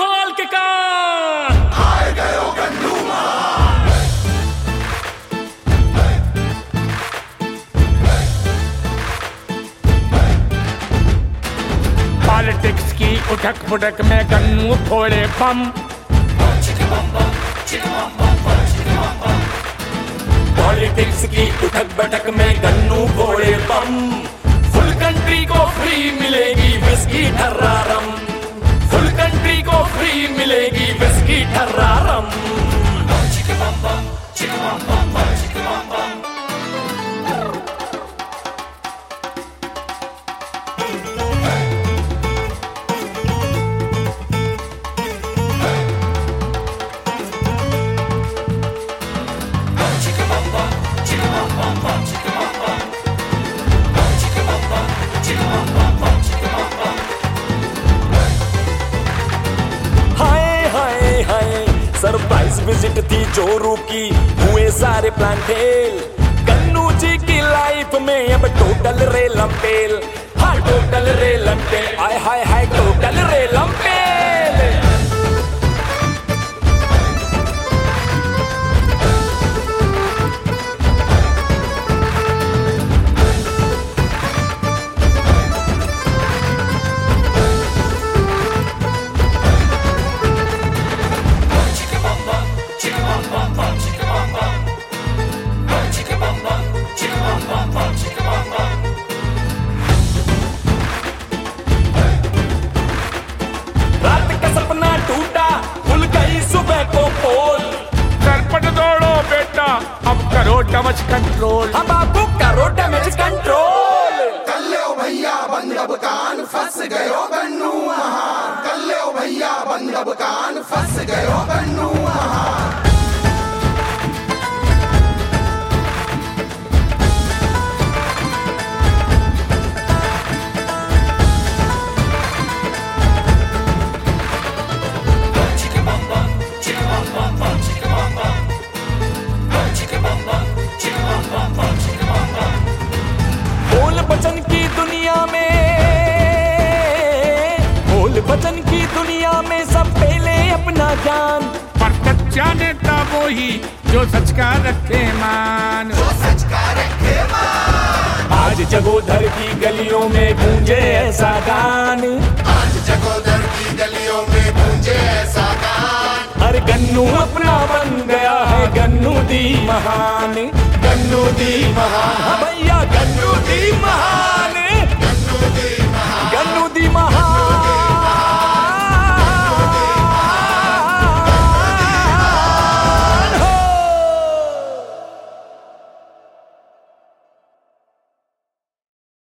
खोल के कान। आए गयो गन्नू पॉलिटिक्स की उठक पुठक में गन्नू फोड़े बम। पॉलिटिक्स की उठक बैठक में गन्नू फोड़े बम। फुल कंट्री को फ्री मिलेगी विस्की ठर्रा रम। फुल कंट्री को फ्री मिलेगी विस्की ठर्रा रम। सरप्राइज विजिट थी जोरू की, हुए सारे प्लान फेल। गन्नू जी की लाइफ में अब टोटल रेलम पेल। हाँ टोटल रेलम पेल, आय हाय हाय टोटल रेलम पेल। अब करो डैमेज कंट्रोल। अब आपको करो डैमेज कंट्रोल। कल्लो भैया बंद अब कान, फंस गयो गन्नू महान। कल्लो भैया बंद अब कान, फंस गयो गन्नू महान। बचन की दुनिया में, बोल बचन की दुनिया में सब पहले अपना ज्ञान। पर सच्चा नेता वो ही जो सच का रखे मान। जो सच का रखे मान। आज जगोधर की गलियों में गूंजे ऐसा गान। आज जगोधर की गलियों में गूंजे ऐसा गान। अरे गन्नू अपना बन गया है गन्नू दी महान। गन्नू दी महान, हाँ भैया गन्नू दी महान।